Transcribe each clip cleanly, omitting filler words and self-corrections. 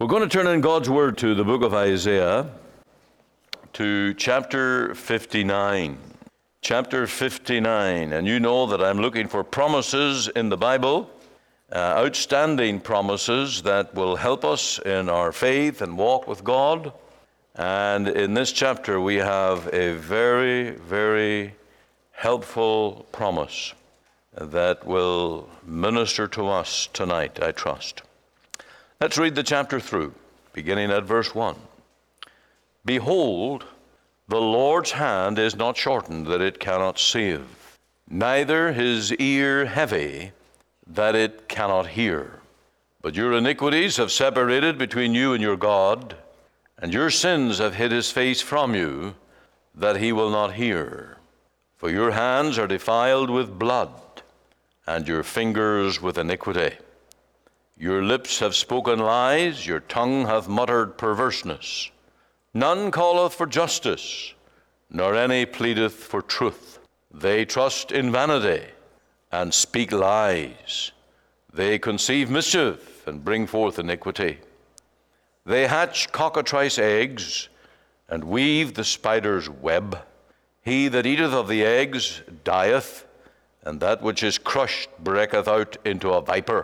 We're going to turn in God's Word to the book of Isaiah, to chapter 59. Chapter 59, and you know that I'm looking for promises in the Bible, outstanding promises that will help us in our faith and walk with God. And in this chapter we have a very, very helpful promise that will minister to us tonight, I trust. Let's read the chapter through, beginning at verse 1. Behold, the Lord's hand is not shortened that it cannot save, neither his ear heavy that it cannot hear. But your iniquities have separated between you and your God, and your sins have hid his face from you, that he will not hear. For your hands are defiled with blood, and your fingers with iniquity. Your lips have spoken lies, your tongue hath muttered perverseness. None calleth for justice, nor any pleadeth for truth. They trust in vanity, and speak lies. They conceive mischief, and bring forth iniquity. They hatch cockatrice eggs, and weave the spider's web. He that eateth of the eggs dieth, and that which is crushed breaketh out into a viper.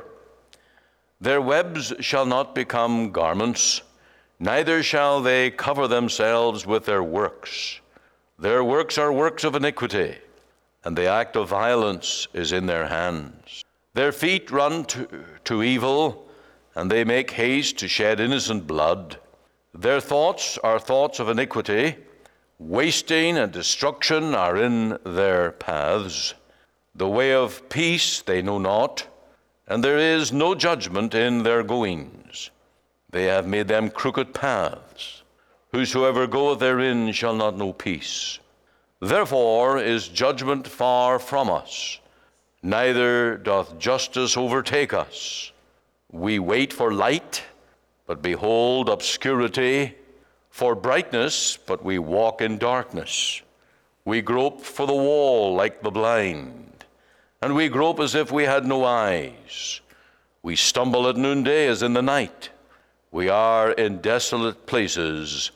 Their webs shall not become garments, neither shall they cover themselves with their works. Their works are works of iniquity, and the act of violence is in their hands. Their feet run to evil, and they make haste to shed innocent blood. Their thoughts are thoughts of iniquity. Wasting and destruction are in their paths. The way of peace they know not, and there is no judgment in their goings. They have made them crooked paths. Whosoever goeth therein shall not know peace. Therefore is judgment far from us, neither doth justice overtake us. We wait for light, but behold obscurity, for brightness, but we walk in darkness. We grope for the wall like the blind, and we grope as if we had no eyes. We stumble at noonday as in the night. We are in desolate places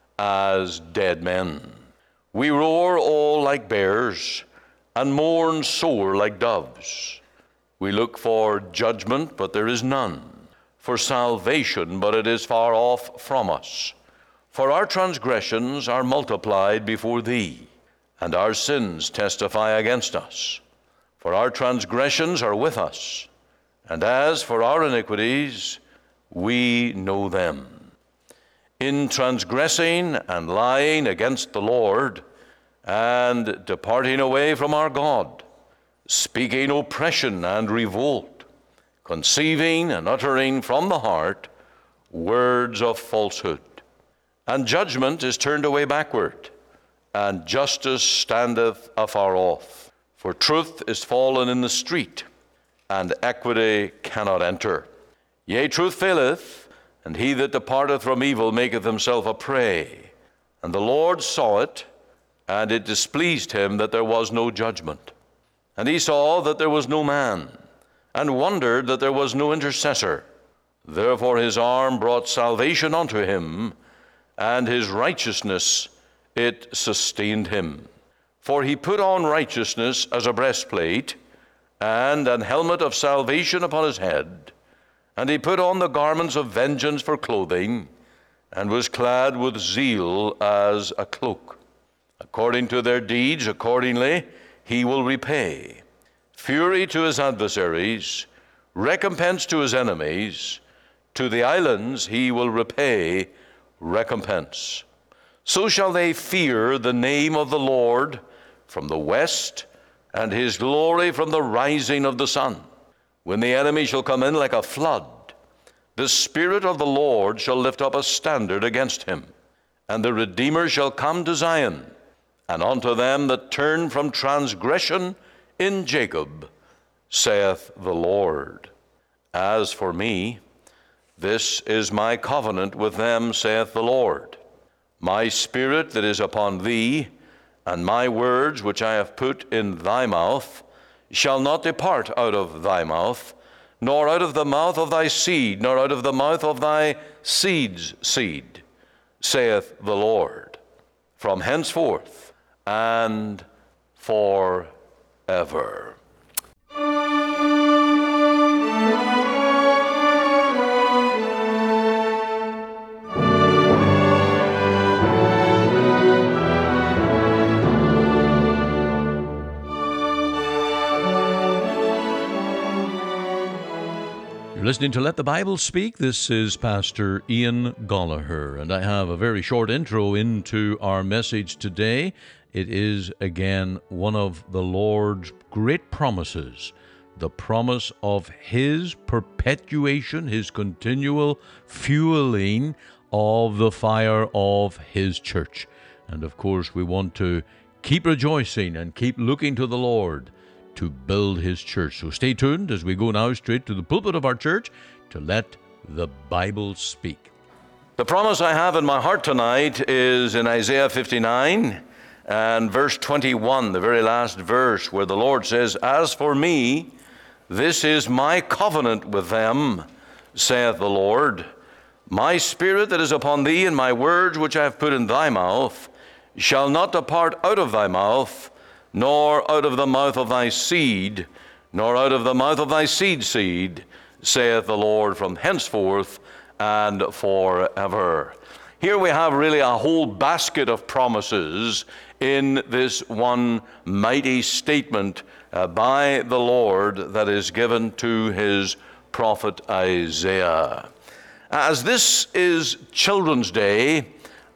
as dead men. We roar all like bears, and mourn sore like doves. We look for judgment, but there is none, for salvation, but it is far off from us. For our transgressions are multiplied before thee, and our sins testify against us. For our transgressions are with us, and as for our iniquities, we know them. In transgressing and lying against the Lord, and departing away from our God, speaking oppression and revolt, conceiving and uttering from the heart words of falsehood. And judgment is turned away backward, and justice standeth afar off. For truth is fallen in the street, and equity cannot enter. Yea, truth faileth, and he that departeth from evil maketh himself a prey. And the Lord saw it, and it displeased him that there was no judgment. And he saw that there was no man, and wondered that there was no intercessor. Therefore his arm brought salvation unto him, and his righteousness it sustained him. For he put on righteousness as a breastplate, and an helmet of salvation upon his head. And he put on the garments of vengeance for clothing, and was clad with zeal as a cloak. According to their deeds, accordingly he will repay. Fury to his adversaries, recompense to his enemies. To the islands he will repay recompense. So shall they fear the name of the Lord from the west, and his glory from the rising of the sun. When the enemy shall come in like a flood, the Spirit of the Lord shall lift up a standard against him. And the Redeemer shall come to Zion, and unto them that turn from transgression in Jacob, saith the Lord. As for me, this is my covenant with them, saith the Lord. My spirit that is upon thee, and my words which I have put in thy mouth, shall not depart out of thy mouth, nor out of the mouth of thy seed, nor out of the mouth of thy seed's seed, saith the Lord, from henceforth and forever. Listening to Let the Bible Speak. This is Pastor Ian Gollaher, and I have a very short intro into our message today. It is, again, one of the Lord's great promises, the promise of His perpetuation, His continual fueling of the fire of His church. And, of course, we want to keep rejoicing and keep looking to the Lord to build His church. So stay tuned as we go now straight to the pulpit of our church to let the Bible speak. The promise I have in my heart tonight is in Isaiah 59 and verse 21, the very last verse, where the Lord says, As for me, this is my covenant with them, saith the Lord. My spirit that is upon thee, and my words which I have put in thy mouth, shall not depart out of thy mouth, nor out of the mouth of thy seed, nor out of the mouth of thy seed's seed, saith the Lord, from henceforth and forever. Here we have really a whole basket of promises in this one mighty statement by the Lord that is given to His prophet Isaiah. As this is Children's Day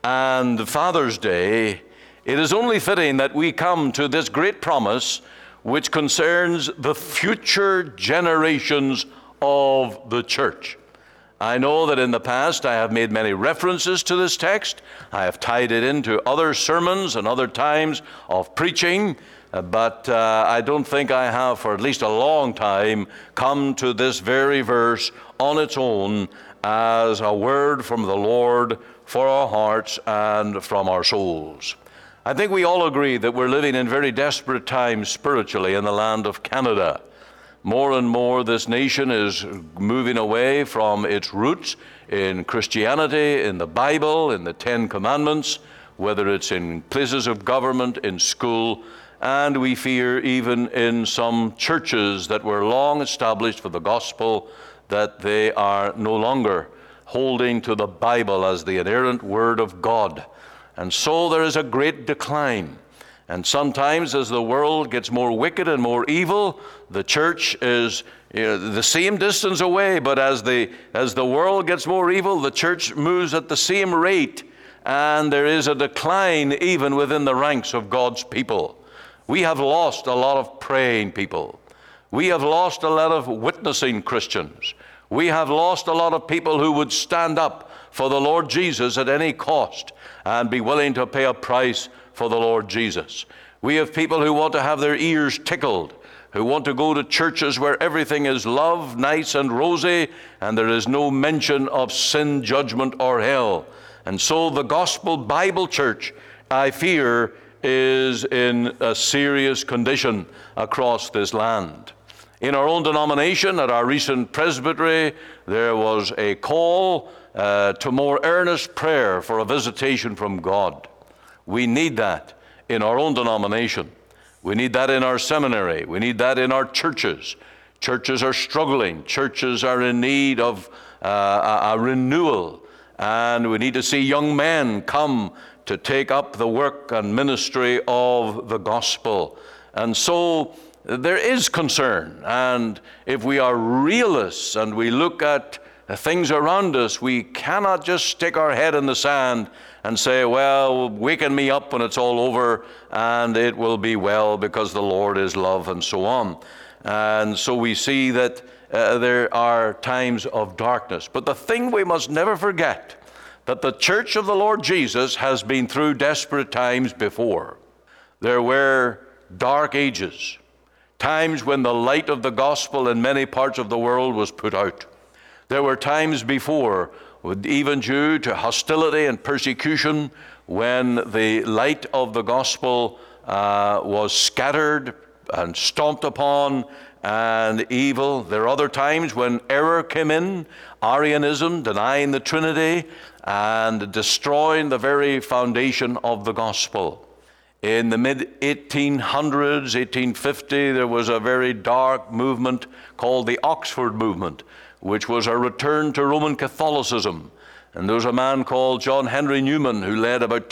and Father's Day, it is only fitting that we come to this great promise which concerns the future generations of the church. I know that in the past I have made many references to this text. I have tied it into other sermons and other times of preaching, but I don't think I have for at least a long time come to this very verse on its own as a word from the Lord for our hearts and from our souls. I think we all agree that we're living in very desperate times spiritually in the land of Canada. More and more this nation is moving away from its roots in Christianity, in the Bible, in the Ten Commandments, whether it's in places of government, in school, and we fear even in some churches that were long established for the gospel, that they are no longer holding to the Bible as the inerrant Word of God. And so there is a great decline. And sometimes as the world gets more wicked and more evil, the church is the same distance away, but as the world gets more evil, the church moves at the same rate, and there is a decline even within the ranks of God's people. We have lost a lot of praying people. We have lost a lot of witnessing Christians. We have lost a lot of people who would stand up for the Lord Jesus at any cost and be willing to pay a price for the Lord Jesus. We have people who want to have their ears tickled, who want to go to churches where everything is love, nice and rosy, and there is no mention of sin, judgment, or hell. And so the Gospel Bible Church, I fear, is in a serious condition across this land. In our own denomination, at our recent presbytery, there was a call to more earnest prayer for a visitation from God. We need that in our own denomination. We need that in our seminary. We need that in our churches. Churches are struggling. Churches are in need of a renewal. And we need to see young men come to take up the work and ministry of the gospel. And so there is concern. And if we are realists and we look at things around us, we cannot just stick our head in the sand and say, well, waken me up when it's all over and it will be well because the Lord is love, and so on. And so we see that there are times of darkness. But the thing we must never forget, that the church of the Lord Jesus has been through desperate times before. There were dark ages, times when the light of the gospel in many parts of the world was put out. There were times before, even due to hostility and persecution, when the light of the gospel was scattered and stomped upon, and evil. There are other times when error came in, Arianism, denying the Trinity, and destroying the very foundation of the gospel. In the mid-1800s, 1850, there was a very dark movement called the Oxford Movement, which was a return to Roman Catholicism. And there was a man called John Henry Newman who led about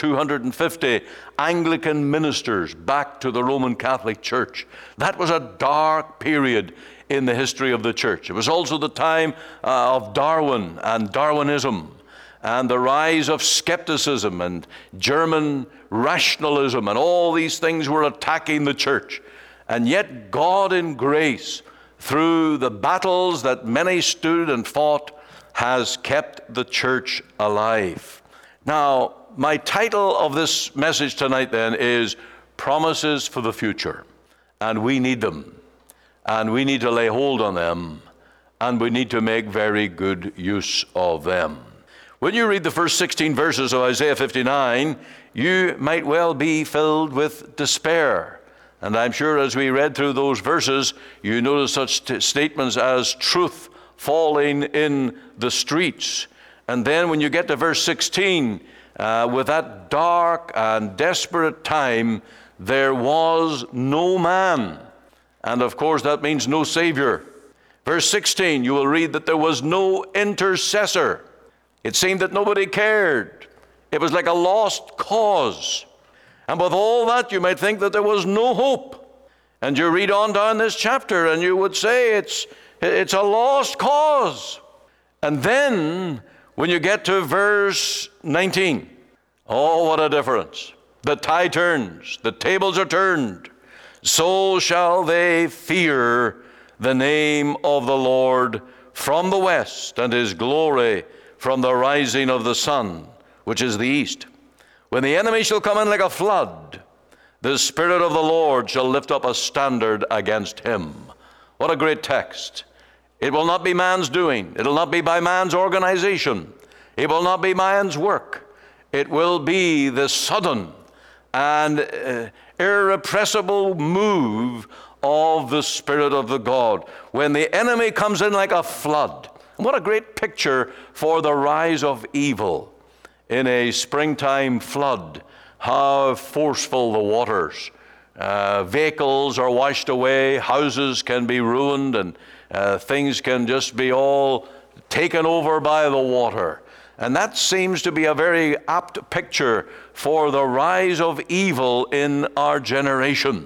250 Anglican ministers back to the Roman Catholic Church. That was a dark period in the history of the church. It was also the time of Darwin and Darwinism, and the rise of skepticism and German rationalism, and all these things were attacking the church. And yet God in grace, through the battles that many stood and fought, has kept the church alive. Now, my title of this message tonight then is Promises for the Future. And we need them. And we need to lay hold on them. And we need to make very good use of them. When you read the first 16 verses of Isaiah 59, you might well be filled with despair. And I'm sure as we read through those verses, you notice such statements as truth falling in the streets. And then when you get to verse 16, with that dark and desperate time, there was no man. And of course that means no Savior. Verse 16, you will read that there was no intercessor. It seemed that nobody cared. It was like a lost cause. And with all that, you might think that there was no hope. And you read on down this chapter and you would say it's a lost cause. And then when you get to verse 19, oh, what a difference. The tide turns, the tables are turned. So shall they fear the name of the Lord from the west, and his glory from the rising of the sun, which is the east. When the enemy shall come in like a flood, the Spirit of the Lord shall lift up a standard against him. What a great text. It will not be man's doing. It will not be by man's organization. It will not be man's work. It will be the sudden and irrepressible move of the Spirit of the God. When the enemy comes in like a flood. What a great picture for the rise of evil in a springtime flood. How forceful the waters. Vehicles are washed away. Houses can be ruined, and things can just be all taken over by the water. And that seems to be a very apt picture for the rise of evil in our generation.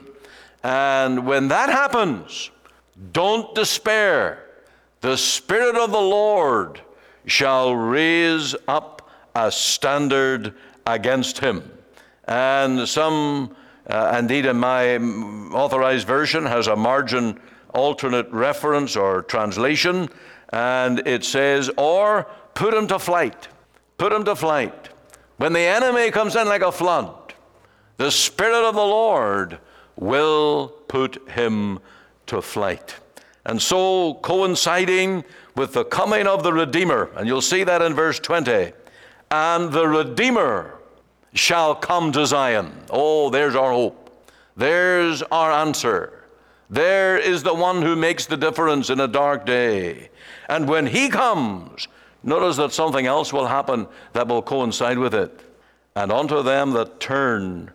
And when that happens, don't despair. The Spirit of the Lord shall raise up a standard against him. And some, indeed in my authorized version, has a margin alternate reference or translation, and it says, or put him to flight. Put him to flight. When the enemy comes in like a flood, the Spirit of the Lord will put him to flight. And so, coinciding with the coming of the Redeemer, and you'll see that in verse 20, and the Redeemer shall come to Zion. Oh, there's our hope. There's our answer. There is the one who makes the difference in a dark day. And when he comes, notice that something else will happen that will coincide with it. And unto them that turn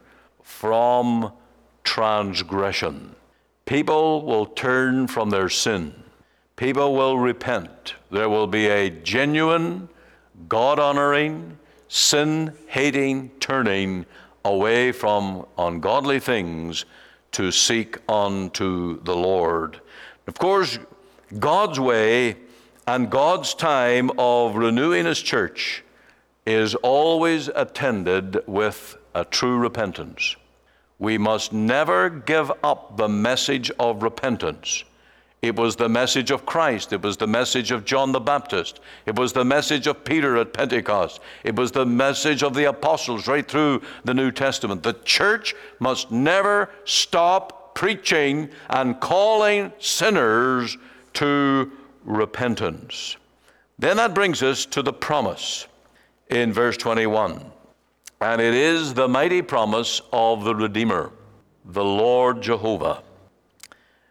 from transgression. People will turn from their sin. People will repent. There will be a genuine, God-honoring, sin-hating turning away from ungodly things to seek unto the Lord. Of course, God's way and God's time of renewing his church is always attended with a true repentance. We must never give up the message of repentance. It was the message of Christ. It was the message of John the Baptist. It was the message of Peter at Pentecost. It was the message of the apostles right through the New Testament. The church must never stop preaching and calling sinners to repentance. Then that brings us to the promise in verse 21. And it is the mighty promise of the Redeemer, the Lord Jehovah.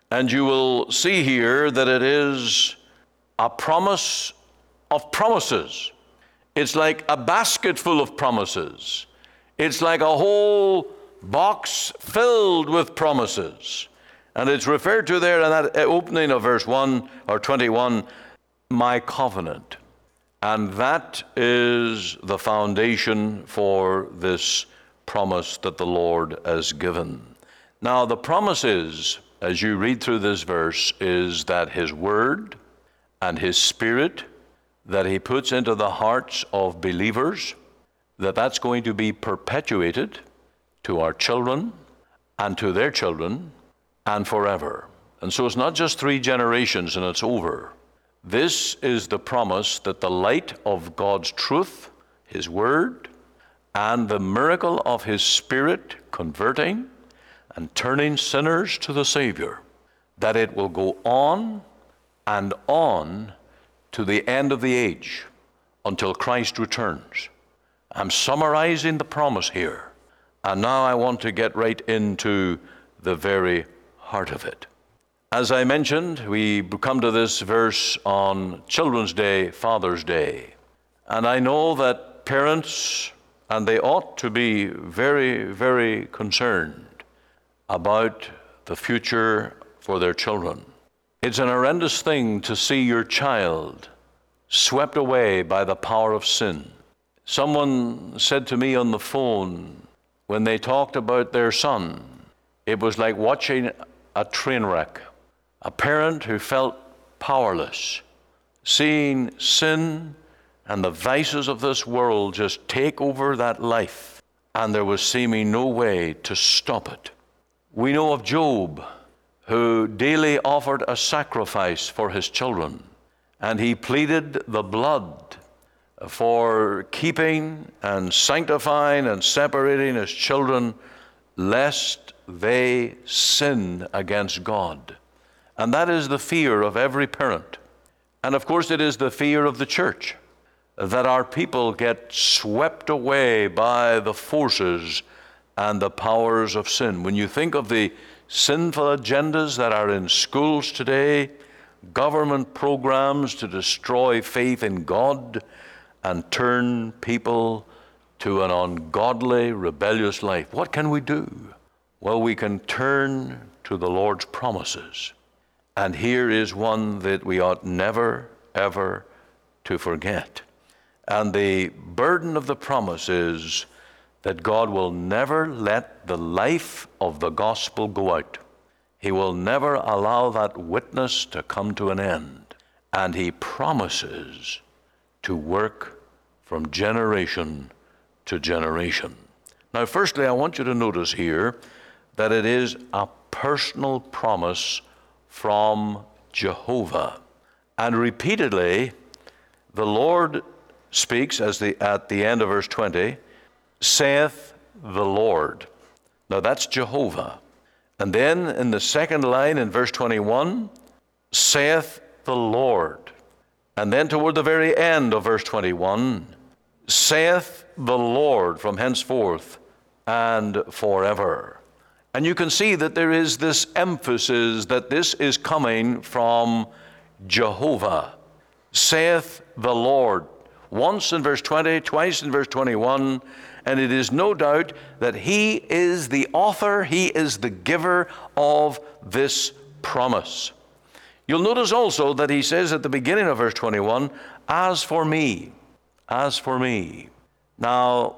And you will see here that it is a promise of promises. It's like a basket full of promises. It's like a whole box filled with promises. And it's referred to there in that opening of verse 1 or 21, my covenant. And that is the foundation for this promise that the Lord has given. Now, the promise is, as you read through this verse, is that His Word and His Spirit that He puts into the hearts of believers, that's going to be perpetuated to our children and to their children and forever. And so it's not just 3 generations and it's over. This is the promise that the light of God's truth, His Word, and the miracle of His Spirit converting and turning sinners to the Savior, that it will go on and on to the end of the age until Christ returns. I'm summarizing the promise here, and now I want to get right into the very heart of it. As I mentioned, we come to this verse on Children's Day, Father's Day. And I know that parents, and they ought to be very, very concerned about the future for their children. It's an horrendous thing to see your child swept away by the power of sin. Someone said to me on the phone when they talked about their son, it was like watching a train wreck. A parent who felt powerless, seeing sin and the vices of this world just take over that life, and there was seeming no way to stop it. We know of Job, who daily offered a sacrifice for his children, and he pleaded the blood for keeping and sanctifying and separating his children, lest they sin against God. And that is the fear of every parent. And of course it is the fear of the church, that our people get swept away by the forces and the powers of sin. When you think of the sinful agendas that are in schools today, government programs to destroy faith in God and turn people to an ungodly, rebellious life, what can we do? Well, we can turn to the Lord's promises. And here is one that we ought never, ever to forget. And the burden of the promise is that God will never let the life of the gospel go out. He will never allow that witness to come to an end. And He promises to work from generation to generation. Now, firstly, I want you to notice here that it is a personal promise from Jehovah. And repeatedly, the Lord speaks at the end of verse 20, saith the Lord. Now that's Jehovah. And then in the second line in verse 21, saith the Lord. And then toward the very end of verse 21, saith the Lord from henceforth and forever. And you can see that there is this emphasis that this is coming from Jehovah. Saith the Lord. Once in verse 20, twice in verse 21, and it is no doubt that He is the author, He is the giver of this promise. You'll notice also that He says at the beginning of verse 21, as for me, as for me. Now,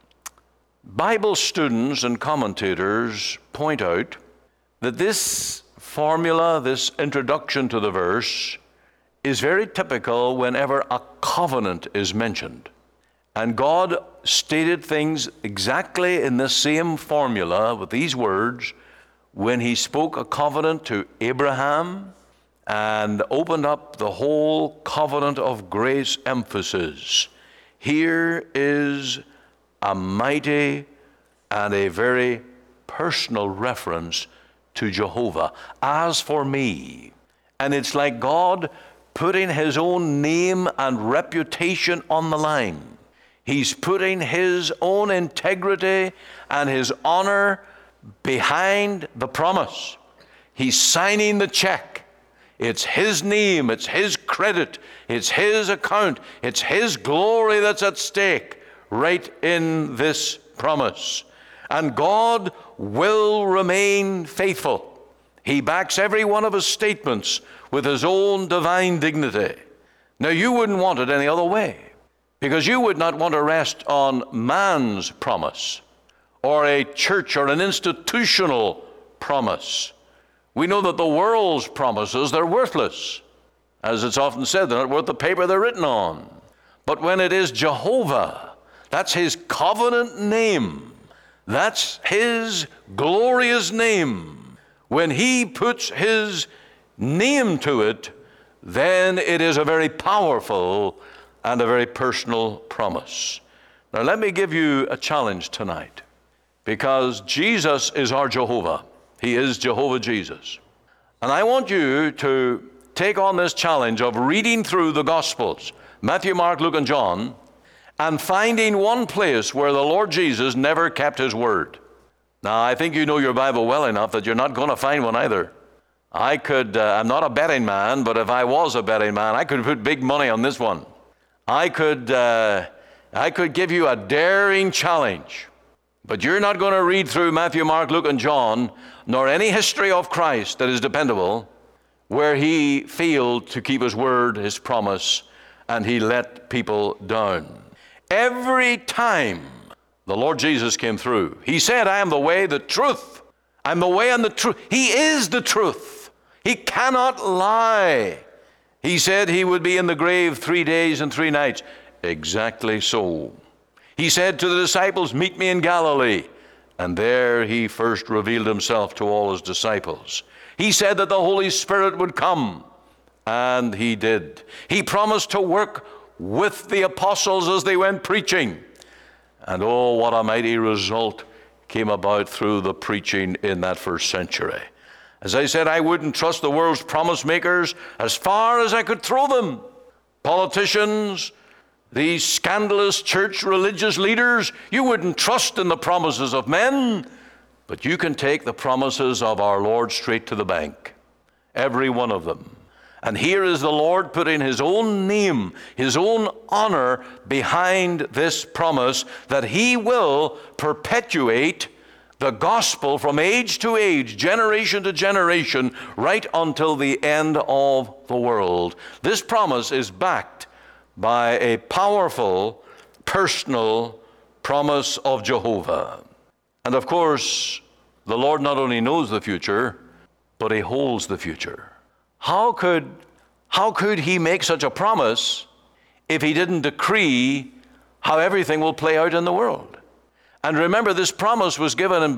Bible students and commentators point out that this formula, this introduction to the verse, is very typical whenever a covenant is mentioned. And God stated things exactly in the same formula with these words when He spoke a covenant to Abraham and opened up the whole covenant of grace emphasis. Here is a mighty and a very personal reference to Jehovah. As for me, and it's like God putting His own name and reputation on the line. He's putting His own integrity and His honor behind the promise. He's signing the check. It's his name, it's his credit, it's his account, it's his glory that's at stake right in this promise. And God will remain faithful. He backs every one of his statements with his own divine dignity. Now, you wouldn't want it any other way, because you would not want to rest on man's promise or a church or an institutional promise. We know that the world's promises, they're worthless. As it's often said, they're not worth the paper they're written on. But when it is Jehovah, that's his covenant name, that's his glorious name. When he puts his name to it, then it is a very powerful and a very personal promise. Now, let me give you a challenge tonight, because Jesus is our Jehovah. He is Jehovah Jesus. And I want you to take on this challenge of reading through the Gospels, Matthew, Mark, Luke, and John, and finding one place where the Lord Jesus never kept his word. Now, I think you know your Bible well enough that you're not going to find one either. I'm not a betting man, but if I was a betting man, I could put big money on this one. I could give you a daring challenge. But you're not going to read through Matthew, Mark, Luke, and John, nor any history of Christ that is dependable, where he failed to keep his word, his promise, and he let people down. Every time the Lord Jesus came through, he said, I am the way, the truth. I'm the way and the truth. He is the truth. He cannot lie. He said he would be in the grave 3 days and 3 nights. Exactly so. He said to the disciples, meet me in Galilee. And there he first revealed himself to all his disciples. He said that the Holy Spirit would come, and he did. He promised to work with the apostles as they went preaching. And oh, what a mighty result came about through the preaching in that first century. As I said, I wouldn't trust the world's promise makers as far as I could throw them. Politicians, these scandalous church religious leaders, you wouldn't trust in the promises of men, but you can take the promises of our Lord straight to the bank, every one of them. And here is the Lord putting his own name, his own honor behind this promise that he will perpetuate the gospel from age to age, generation to generation, right until the end of the world. This promise is backed by a powerful, personal promise of Jehovah. And of course, the Lord not only knows the future, but he holds the future. How could he make such a promise if he didn't decree how everything will play out in the world? And remember, this promise was given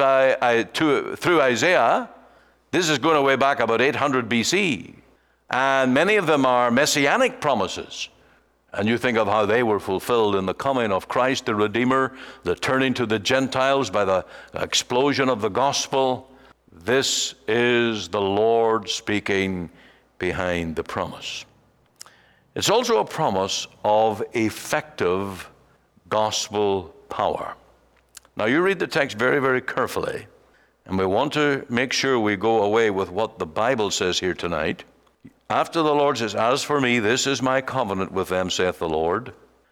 through Isaiah. This is going way back about 800 BC. And many of them are messianic promises. And you think of how they were fulfilled in the coming of Christ the Redeemer, the turning to the Gentiles by the explosion of the gospel. This is the Lord speaking behind the promise. It's also a promise of effective gospel power. Now, you read the text very, very carefully, and we want to make sure we go away with what the Bible says here tonight. After the Lord says, as for me, this is my covenant with them, saith the Lord,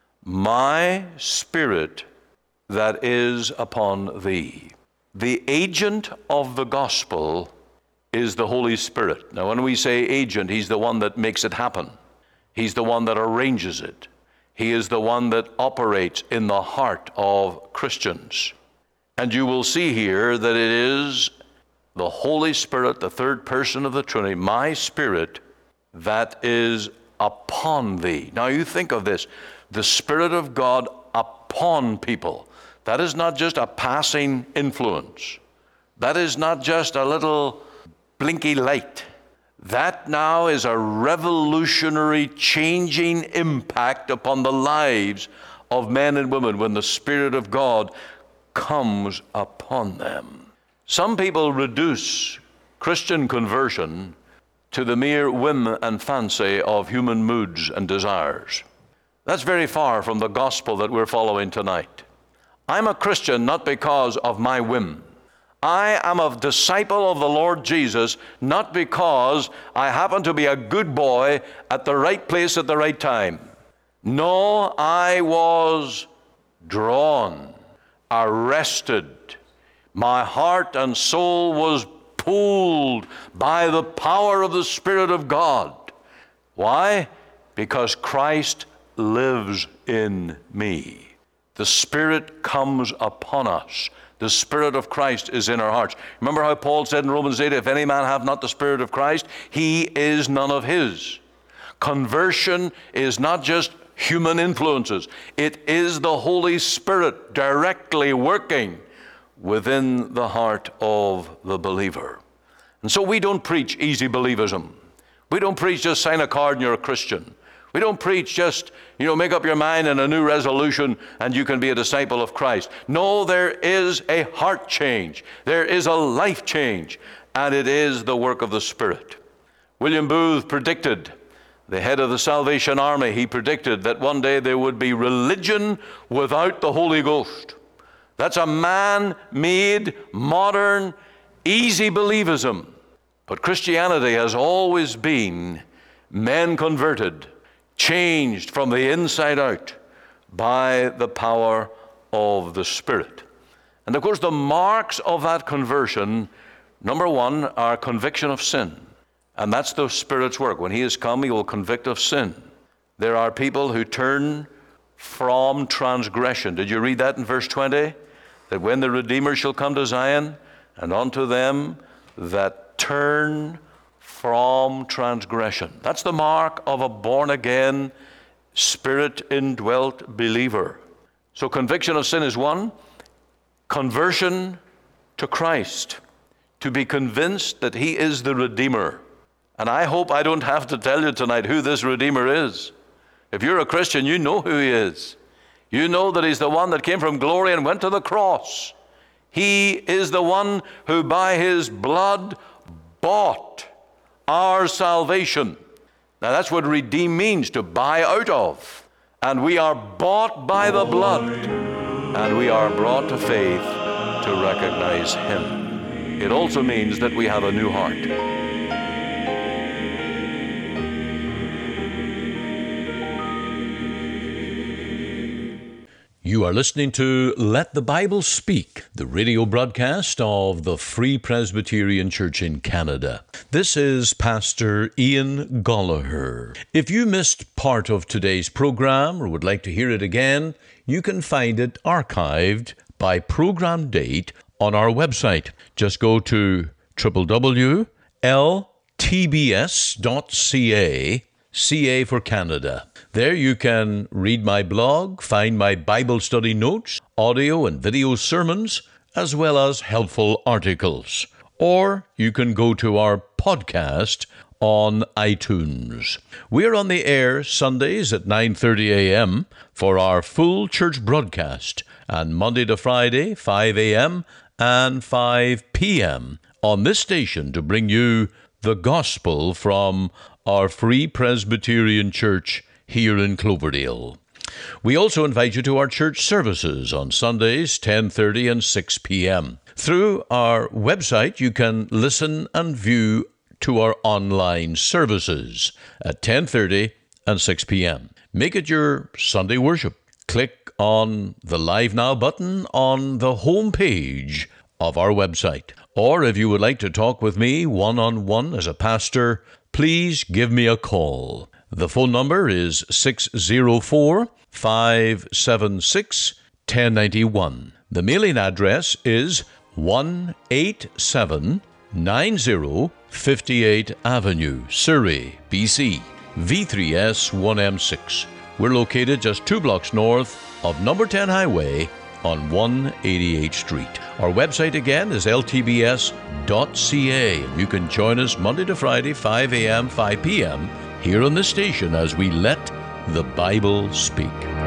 my spirit that is upon thee. The agent of the gospel is the Holy Spirit. Now, when we say agent, he's the one that makes it happen. He's the one that arranges it. He is the one that operates in the heart of Christians. And you will see here that it is the Holy Spirit, the third person of the Trinity, my spirit, that is upon thee. Now you think of this, the Spirit of God upon people. That is not just a passing influence. That is not just a little blinky light. That now is a revolutionary, changing impact upon the lives of men and women when the Spirit of God comes upon them. Some people reduce Christian conversion to the mere whim and fancy of human moods and desires. That's very far from the gospel that we're following tonight. I'm a Christian not because of my whim. I am a disciple of the Lord Jesus, not because I happen to be a good boy at the right place at the right time. No, I was drawn, arrested. My heart and soul was pulled by the power of the Spirit of God. Why? Because Christ lives in me. The Spirit comes upon us. The Spirit of Christ is in our hearts. Remember how Paul said in Romans 8, if any man have not the Spirit of Christ, he is none of his. Conversion is not just human influences. It is the Holy Spirit directly working within the heart of the believer. And so we don't preach easy believism. We don't preach just sign a card and you're a Christian. We don't preach just, make up your mind and a new resolution and you can be a disciple of Christ. No, there is a heart change. There is a life change, and it is the work of the Spirit. William Booth predicted, the head of the Salvation Army, he predicted that one day there would be religion without the Holy Ghost. That's a man-made, modern, easy believism. But Christianity has always been men converted, changed from the inside out by the power of the Spirit. And of course, the marks of that conversion, number one, are conviction of sin. And that's the Spirit's work. When He has come, He will convict of sin. There are people who turn from transgression. Did you read that in verse 20? That when the Redeemer shall come to Zion, and unto them that turn from transgression. That's the mark of a born-again, Spirit-indwelt believer. So conviction of sin is one. Conversion to Christ, to be convinced that He is the Redeemer. And I hope I don't have to tell you tonight who this Redeemer is. If you're a Christian, you know who He is. You know that He's the one that came from glory and went to the cross. He is the one who by His blood bought our salvation. Now that's what redeem means, to buy out of. And we are bought by the blood, and we are brought to faith to recognize Him. It also means that we have a new heart. You are listening to Let the Bible Speak, the radio broadcast of the Free Presbyterian Church in Canada. This is Pastor Ian Gollaher. If you missed part of today's program or would like to hear it again, you can find it archived by program date on our website. Just go to www.ltbs.ca, CA for Canada. There you can read my blog, find my Bible study notes, audio and video sermons, as well as helpful articles. Or you can go to our podcast on iTunes. We're on the air Sundays at 9:30 a.m. for our full church broadcast, and Monday to Friday, 5 a.m. and 5 p.m. on this station to bring you the gospel from our Free Presbyterian Church here in Cloverdale. We also invite you to our church services on Sundays, 10:30 and 6 p.m. Through our website, you can listen and view to our online services at 10:30 and 6 p.m. Make it your Sunday worship. Click on the Live Now button on the home page of our website. Or if you would like to talk with me one-on-one as a pastor, please give me a call. The phone number is 604-576-1091. The mailing address is 18790 58th Avenue, Surrey, BC, V3S1M6. We're located just 2 blocks north of number 10 Highway on 188th Street. Our website again is ltbs.ca. You can join us Monday to Friday, 5 a.m., 5 p.m., here on this station as we let the Bible speak.